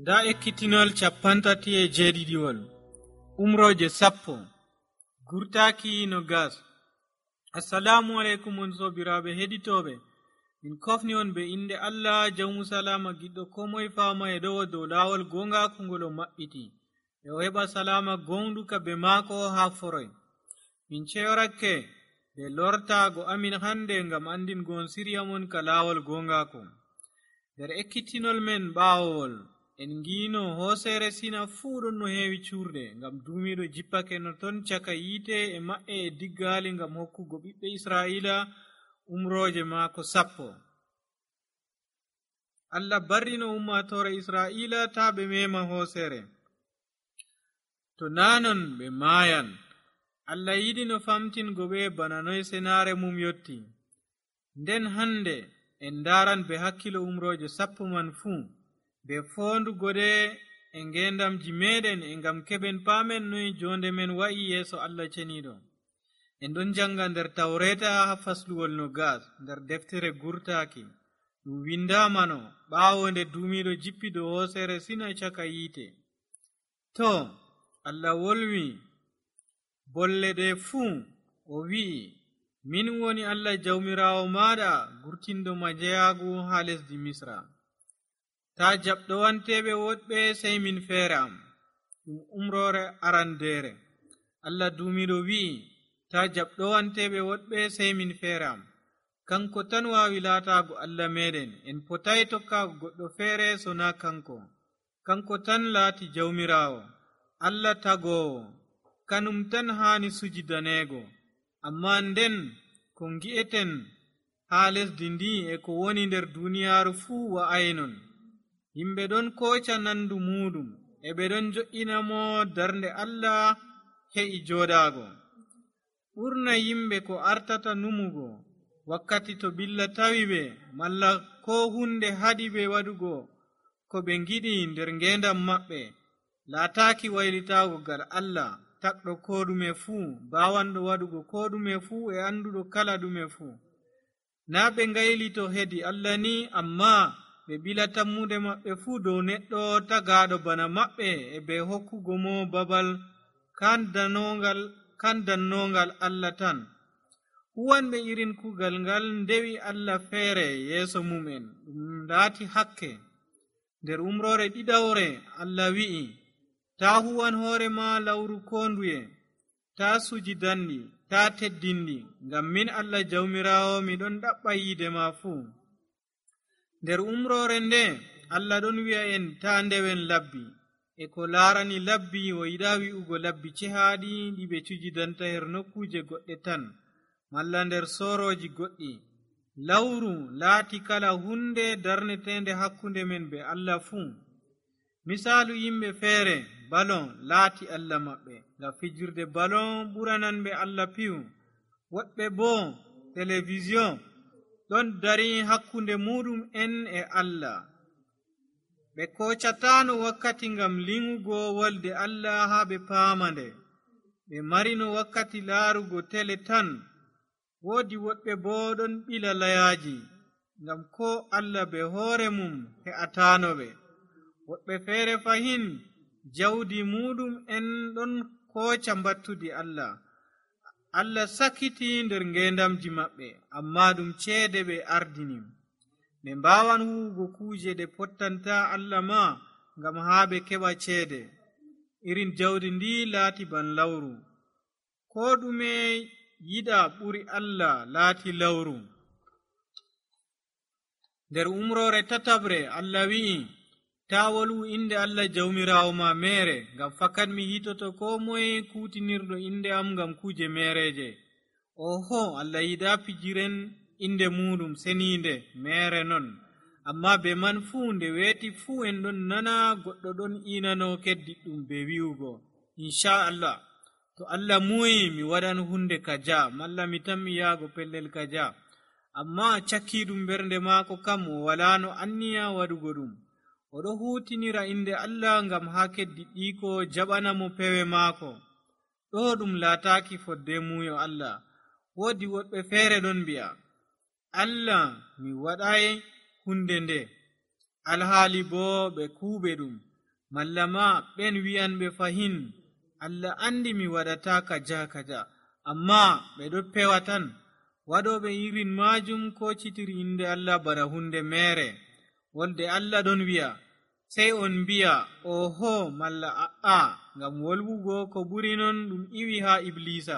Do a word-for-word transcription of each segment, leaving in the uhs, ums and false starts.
nda ekkitinol capantati e jeeɗiɗiwol umroje sappo gurtaki no gas. assalamu aleykum on sobiraɓe heɗitoɓe, min kofni on be inde allah jawmu salama giɗɗo komoye fama e ɗowo dow lawol gongaku ngol o maɓɓiti e o heɓa salama gonduka be maako ha foroy. min ceyorakke be lortago amin hande ngam andingon siryamon ka lawol gongaku. nder ekkitinol men ɓawowol en ngino hosere sina fuu ɗon no heewi curde ngam dumiɗo jippake no ton caka yite e maɓɓe e diggali ngam hokkugo ɓiɓɓe israila umroje maako sappo. allah barrino ummatore israila ta ɓe mema hosere, to nanon ɓe mayan. allah yiɗi no famtingo ɓe bana noy senare mum yotti. nden hande en daran be hakkilo umroje sappo man fuu be fondugode e ngendamji meɗen e ngam keɓen pamen noy jonde men wa'i yeso allah ceniɗo. en ɗon janga nder tawreta ha fasluwol no gas nder deftere gurtaki ɗum windamano ɓawo nde dumiɗo jippi dow hosere sina caka yite. to allah wolwi bolle ɗe fuu o wi'i, min woni allah jawmirawo maɗa gurtindo ma jeyagu ha lesdi misra. ta jaɓɗowanteɓe woɗɓe sey min feere am. ɗum umrore arandere. allah dumiɗo wi'i ta jaɓɗowanteɓe woɗɓe sey min feere am. kanko tan wawi laatago allah meɗen, en potai tokkago goɗɗo feere so na kanko. kanko tan laati jawmirawo, allah tagowo, kanum tan hani sujidanego. amma nden ko gi'eten ha lesdi ndi e ko woni nder duniyaru fuu wa'aynon. yimɓe ɗon koca nandu muɗum e ɓe ɗon jo'inamo darnde allah he'i joɗago. ɓurna yimɓe ko artata numugo wakkati to billa tawi ɓe malla ko hunde haɗi ɓe waɗugo ko ɓe giɗi nder ngendam maɓɓe, laataki waylitago gal allah takɗo ko ɗume fuu, bawanɗo waɗugo ko ɗume fuu e anduɗo kala ɗume fuu. na ɓe ngaylito hedi allah ni, amma ɓe ɓila tammude maɓɓe fuu dow neɗɗo tagaɗo bana maɓɓe e ɓe hokkugo mo babal kan dannogal kan dannongal allah tan. huwanɓe irin kugal ngal ndewi allah feere yeeso mumen ɗum laati hakke. nder umrore ɗiɗawre allah wi'i, ta huwan hoore ma lawru ko nduye, ta suji danɗi, ta teddinɗi, ngam min allah jawmirawo miɗon ɗaɓɓa yiide ma fuu. nder umrore nde allah ɗon wi'a en ta ndewen labbi, e ko larani labbi o yiɗa wi'ugo labbi cehaɗi ɗi ɓe cujidanta her nokkuje goɗɗe tan, malla nder soroji goɗɗi. lawru laati kala hunde darnetende hakkunde men be allah fuu. misalu yimɓe feere balon laati allah maɓɓe, ngam fijirde balon ɓuranan ɓe allah piyu. woɗɓe bo television ɗon dari hakkunde muɗum en e allah. ɓe kocatano wakkati ngam liŋugo wolde allah ha ɓe paamande. ɓe marino wakkati laarugo tele tan. woodi woɗɓe bo ɗon ɓila layaji ngam ko allah be hoore mum he'atano ɓe. woɗɓe feere fahin jawdi muɗum en ɗon koca mbattudi allah. allah sakiti nder ngendamji maɓɓe, amma ɗum ceede ɓe ardini. ɓe mbawan huwugo kuje ɗe pottanta allah ma ngam ha ɓe keɓa ceede. irin jawdi ndi laati ban lawru. ko ɗume yiɗa ɓuri allah laati lawru. nder umrore tatabre allah wi'i, ta wolwu inde allah jawmirawo ma mere, ngam fakat mi hitoto ko moye kutinirɗo inde am ngam kuje mereje. oho, allah yiɗa pijiren inde muɗum seninde mere non. amma be man fuu nde weeti fuu en ɗon nana goɗɗo ɗon inano keddiɗɗum be wi'ugo, inchallah to allah muyi mi waɗan hunde kaja, malla mi tammi yaago pellel kaja. amma cakkiɗum bernde maako kam o wala no anniya waɗugo ɗum. oɗo hutinira inde allah ngam ha keddiɗɗiko jaɓana mo pewe maako. ɗo ɗum laataki fodde muyo allah. woodi woɗɓe feere ɗon mbi'a, allah mi waɗai hunde nde, alhaali bo ɓe kuuɓe ɗum. malla ma ɓen wi'anɓe fahin Allah andi mi waɗata kaja kaja, amma ɓe ɗo pewa tan. waɗoɓe irin majum ko citiri inde Allah bana hunde mere. wolde Allah ɗon wi'a, sey on mbi'a oho malla a'a, ngam wolwugo ko ɓuri non ɗum iwi ha iblisa.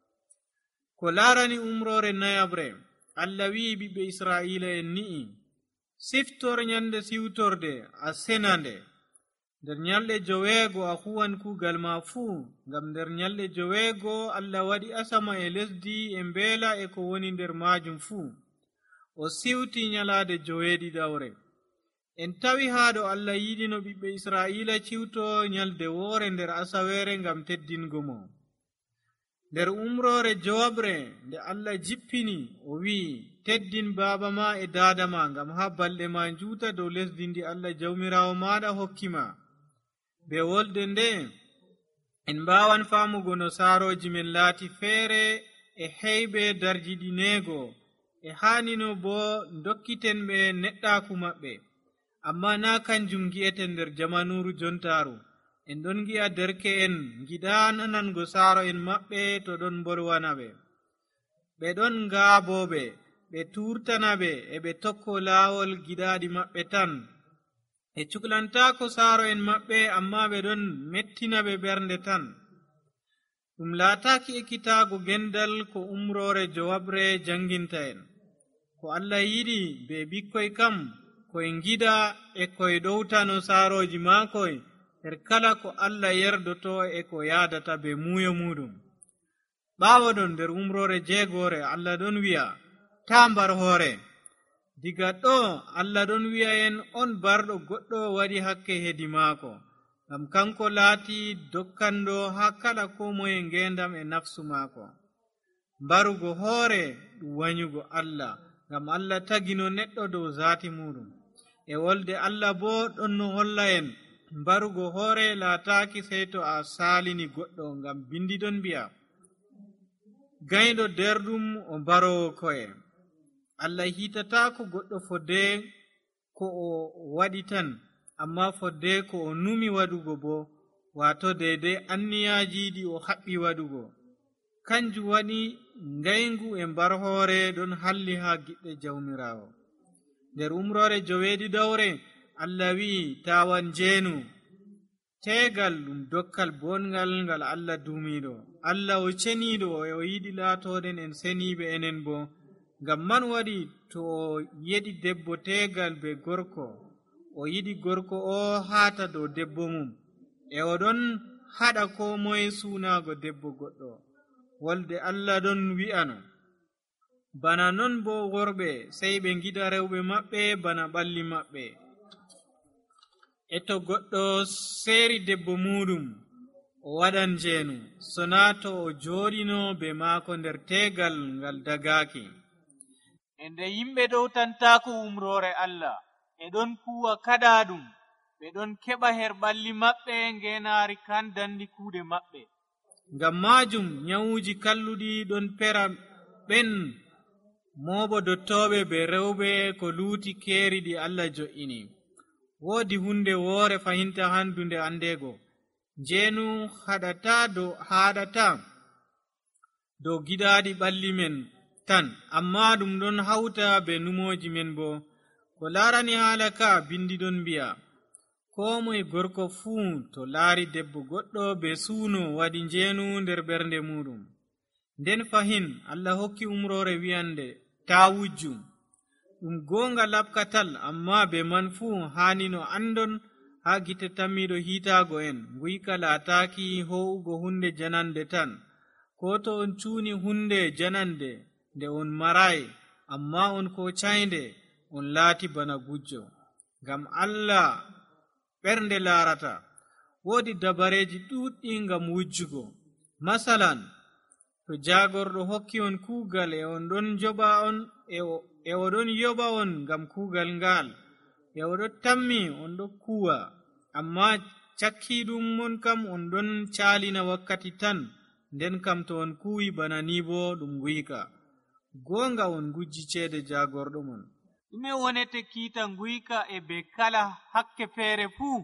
ko larani umrore nayabre, Allah wi'i ɓiɓɓe Israila en ni'i, siftor nyande siwtorde a senande. nder nyalɗe joweego a huwan kugal ma fuu, ngam nder nyalɗe joweego Allah waɗi asama e lesdi e mbeela e ko woni nder majum fuu. o siwti nyalade joweeɗiɗawre. en tawi haa ɗo Allah yiɗino ɓiɓɓe Israila ciwto nyalde woore nder asawere ngam teddingo mo. nder umrore jowabre nde Allah jippini, o wi'i, teddin baaba ma e daada ma, ngam ha balɗe ma njuuta dow lesdi ndi Allah jawmirawo maɗa hokki ma. be wolde nde en mbawan famugo no saaroji men laati feere e heyɓe darjiɗinego, e hanino bo dokkiten ɓe neɗɗaku maɓɓe. amma na kanjum gi'eten nder jamanuru jontaru. en ɗon gi'a derke'en giɗa nanango saaro en maɓɓe to ɗon bolwana ɓe. ɓe ɗon ngaaboɓe, ɓe turtana ɓe e ɓe tokko laawol giɗaɗi maɓɓe tan. e cuklantako saaro en maɓɓe, amma ɓe ɗon mettina ɓe ɓernde tan. ɗum laataki ekkitago gendal ko umrore jowabre janginta en. ko Allah yiɗi be ɓikkoy kam koye giɗa e koye ɗowtano saaroji makoy her kala ko Allah yerdoto e ko yadata be muyo muɗum. ɓawo ɗon nder umrore jeegore Allah ɗon wi'a, ta mbar hoore. diga ɗo Allah ɗon wi'a en on barɗo goɗɗo waɗi hakke hedi maako, ngam kanko laati dokkanɗo ha kala ko moye ngendam e nafsu maako. mbarugo hoore ɗum wanyugo Allah, ngam Allah tagino neɗɗo dow zaati muɗum. e wolde Allah bo ɗon no holla en mbarugo hoore laataki sey to a salini goɗɗo, ngam bindi ɗon mbi'a, gayɗo derɗum o mbarowo koye. Allah hitatako goɗɗo fodde ko o waɗi tan, amma fodde ko o numi waɗugo bo, wato deidai anniyaji ɗi o haɓɓi waɗugo. kanjum waɗi ngayngu e mbar hoore ɗon halli ha giɗɗe jawmirawo. nder umrore joweeɗiɗawre Allah wi'i tawan jeenu. tegal ɗum dokkal bongal ngal Allah dumiɗo. Allah o ceniɗo e o yiɗi laatoɗen en seniɓe enen bo. ngam man waɗi to o yeɗi debbo tegal be gorko, o yiɗi gorko o haata dow debbo mum, e oɗon haɗa ko moye suunago debbo goɗɗo. wolde Allah ɗon wi'ano, bana non bo worɓe sey ɓe giɗa rewɓe maɓɓe bana ɓalli maɓɓe. e to goɗɗo seeri debbo muɗum, o waɗan jeenu, sona to o jooɗino be maako nder tegal ngal dagaaki. e nde yimɓe ɗowtantako umrore Allah, e ɗon kuwa kaɗa ɗum, ɓe ɗon keɓa her ɓalli maɓɓe ngenari kan dandi kuuɗe maɓɓe. ngam majum nyawuji kalluɗi ɗon pera ɓen mobo dottoɓe be rewɓe ko luuti keeriɗi Allah jo'ini. woodi hunde woore fahinta handunde andego, jeenu haɗata dow haɗata dow giɗaɗi ɓalli men tan, amma ɗum ɗon hauta be numoji men bo. ko larani haala ka bindi ɗon mbi'a, ko moye gorko fuu to laari debbo goɗɗo be suuno waɗi jeenu nder ɓernde muɗum. nden fahin Allah hokki umrore wi'ande ta wujju. ɗum gonga labkatal, amma be man fuu hanino andon ha gite tammiɗo hiitago en, nguyka laataki ho'ugo hunde janande tan. ko to on cuuni hunde janande nde on marai, amma on ko cainde, on laati bana gujjo. ngam Allah ɓernde larata. woodi dabareji ɗuɗɗi ngam wujjugo. masalan, to jagorɗo hokki on kuugal e on ɗon joɓa on e o ɗon yoɓa on ngam kuugal ngal, e o ɗo tammi on ɗo kuwa, amma cakkiɗum mon kam on ɗon caalina wakkati tan, nden kam to on kuwi bana ni bo ɗum nguyka. gonga on gujji ceede jagorɗo mon. ɗume wonete kiita nguyka e be kala hakke feere fuu?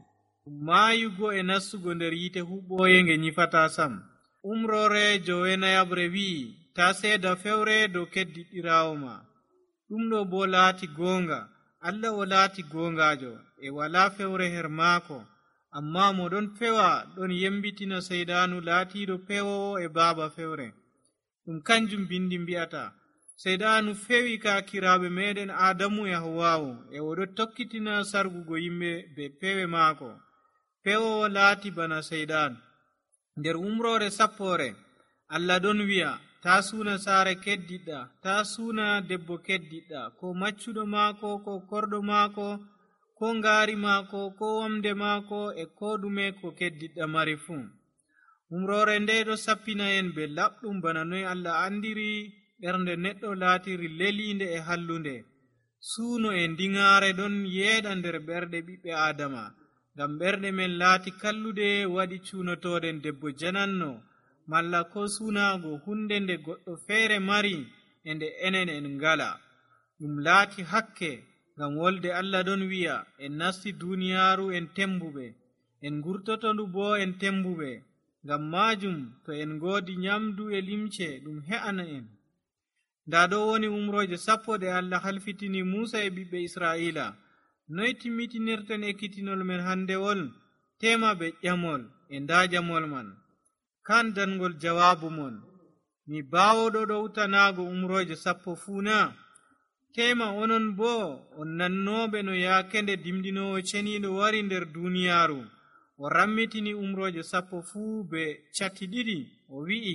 maayugo e nastugo nder yite huɓɓoye nge nyifata sam. Umrore jowenayabre wi'i ta seeda fewre dow keddiɗirawo ma. ɗum ɗo bo laati goonga. Allah o laati goongajo e wala fewre her maako, amma mo ɗon fewa ɗon yembitina seydanu laatiɗo pewowo e baaba fewre. ɗum kanjum bindi mbi'ata seydanu fewi kakiraɓe meɗen adamu e hawawu e oɗo tokkitina sargugo yimɓe be pewe maako. pewowo laati bana seydanu. nder umrore sappore Allah ɗon wi'a ta suuna saare keddiɗɗa, ta suuna debbo keddiɗɗa, ko maccuɗo maako, ko korɗo maako, ko ngaari maako, ko wamde maako, e ko ɗume ko keddiɗɗa mari fuu. umrore nde ɗo sappina en be laɓɗum bana noy Allah andiri ɓernde neɗɗo laatiri leliinde e hallunde. suuno e ndiŋaare ɗon yeeɗa nder ɓerɗe ɓiɓɓe adama, ngam ɓerɗe men laati kallude waɗi cuunotoɗen debbo jananno, malla ko suunaago hunde nde goɗɗo feere mari e nde enen en ngala. ɗum laati hakke, ngam wolde Allah ɗon wi'a en nasti duniyaaru en tembuɓe, en ngurtotondu bo en tembuɓe. ngam maajum to en ngoodi nyamdu e limce ɗum he'ana en. nda ɗo woni umroje sappo ɗe Allah halfitini Musa e ɓiɓɓe Israila. noy timmitinirten ekkitinol men handewol? tema be ƴamol e nda jamol man. kan dangol jawabu mon, mi bawoɗo ɗowtanago umroje sappo fuuna? tema onon bo on nannoɓe no yakende dimdinowo ceniɗo wari nder duniyaaru o rammitini umroje sappo fuu be catti ɗiɗi. o wi'i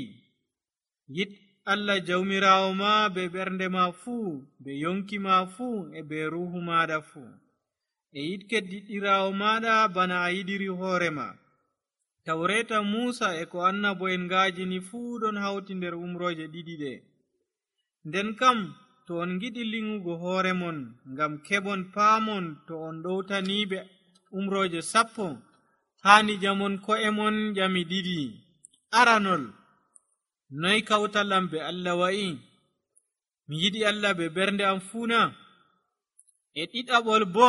yit Allah jawmirawo ma be ɓernde ma fuu, be yonki ma fuu, e be ruhu maɗa fuu, e yit keddiɗirawo maɗa bana a yiɗiri hoorema. tawreta Musa e ko annabo en ngajini fuu ɗon hawti nder umroje ɗiɗi ɗe. nden kam to on giɗi lingugo hoore mon ngam keɓon paamon to on ɗowtaniɓe umroje sappo, hani jamon ko'e mon ƴami ɗiɗi. aranol, noy kawtal am be Allah wa'i? mi yiɗi Allah be bernde am fuuna? e ɗiɗaɓol bo,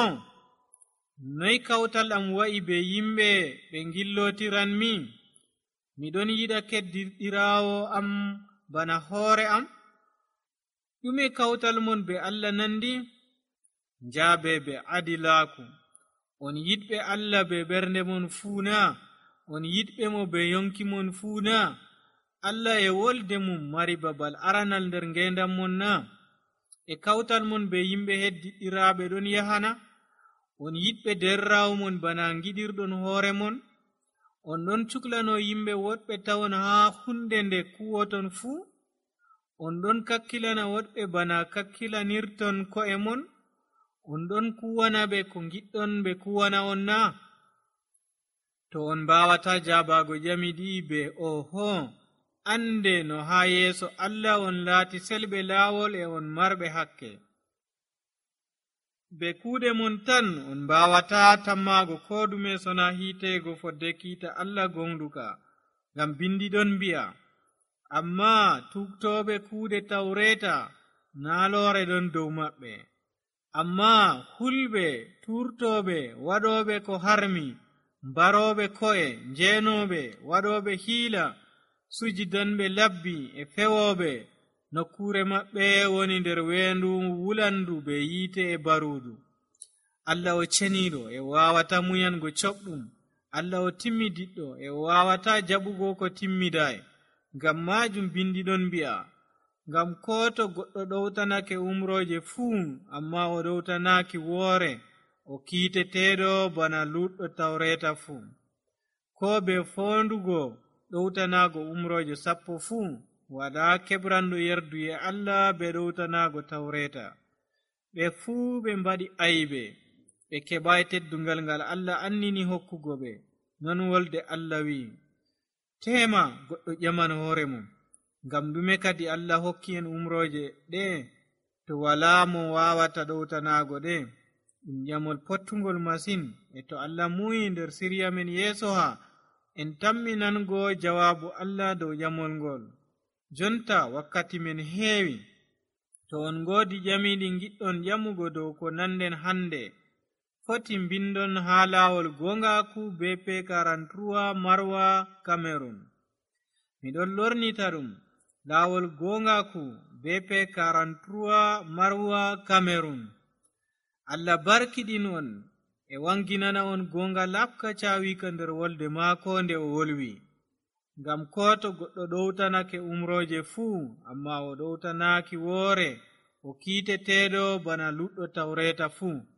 noy kawtal am wa'i be yimɓe ɓe ngillotiran mi? miɗon yiɗa keddiɗirawo am bana hoore am. ɗume kawtal mon be Allah nandi? njaabe be adilaaku. on yiɗɓe Allah be bernde mon fuuna? on yiɗɓe mo be yonki mon fuuna? Allah e wolde mum mari babal aranal nder ngendam mon na? e kawtal mon be yimɓe heddiɗiraɓe ɗon yahana? on yiɗɓe derrawo mon bana giɗirɗon hoore mon? on ɗon cuklano yimɓe woɗɓe tawon haa hunde nde kuwoton fuu? on ɗon kakkilana woɗɓe bana kakkilanirton ko'e mon? on ɗon kuwana ɓe ko giɗɗon ɓe kuwana on na? to on mbawata jaabago ƴami ɗi be oho, ande no haa yeeso Allah on laati selɓe laawol e on marɓe hakke. be kuuɗe mon tan on mbawata tammaago ko ɗume sona hiiteego fodde kiita Allah gonɗuka, ngam bindi ɗon mbi'a amma tuktooɓe kuuɗe tawreta naaloore ɗon dow maɓɓe. amma hulɓe, turtooɓe, waɗooɓe ko harmi, mbarooɓe ko'e, njeenooɓe, waɗooɓe hiila, sujidanɓe labbi e fewooɓe, nokkuure maɓɓe woni nder weendu wulandu be yiite e baruudu. Allah o ceniiɗo e waawata muyango coɓɗum. Allah o timmidiɗɗo e waawata jaɓugo ko timmiday. ngam maajum bindi ɗon mbi'a ngam ko to goɗɗo ɗowtanake umroje fuu amma o ɗowtanaki woore, o kiiteteɗo bana luɗɗo tawreta fuu. ko be fondugo ɗowtanago umroje sappo fuu waɗa keɓranɗo yerdu e Allah be ɗowtanago tawreta. ɓe fuu ɓe mbaɗi aybe, ɓe keɓai teddungal ngal Allah annini hokkugo ɓe. non wolde Allah wi'i tema goɗɗo ƴaman hoore mum. ngam ɗume kadi Allah hokki en umroje ɗe to wala mo wawata ɗowtanago ɗe? ɗum ƴamol pottugol masin. e to Allah muyi nder siriya men yeeso ha en tamminango jawabu Allah dow ƴamol ngol. jonta wakkati men heewi. to on ngoodi ƴamiɗi giɗɗon ƴamugo dow ko nanden hande, foti mbindon ha lawol gongaku be P quarante-trois Marwa Cameroon. Miɗon lornita ɗum lawol gongaku be P quarante-trois Marwa Cameroon. Allah barkiɗin on e wanginana on gonga labka cawika nder wolde maako nde o wolwi. Ngam ko to goɗɗo ɗowtanake umroje fuu amma o ɗowtanaki woore o kiiteteɗo bana luɗɗo tawreta fuu.